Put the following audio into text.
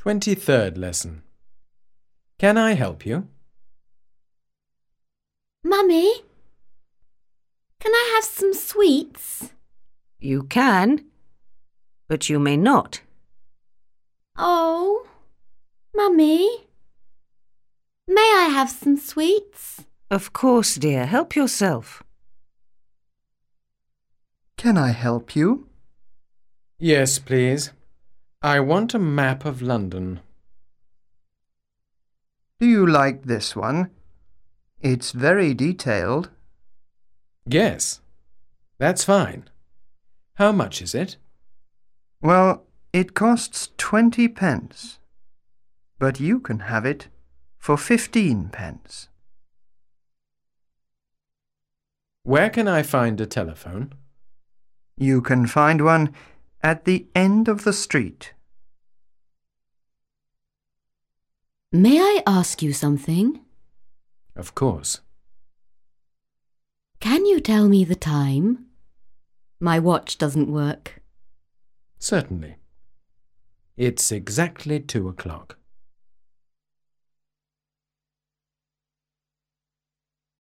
23rd lesson. Can I help you? Mummy, can I have some sweets? You can, but you may not. Oh, Mummy, may I have some sweets? Of course, dear. Help yourself. Can I help you? Yes, please. I want a map of London. Do you like this one? It's very detailed. Yes, that's fine. How much is it? Well, it costs 20 pence, but you can have it for 15 pence. Where can I find a telephone? You can find one at the end of the street. May I ask you something? Of course. Can you tell me the time? My watch doesn't work. Certainly. It's exactly 2 o'clock.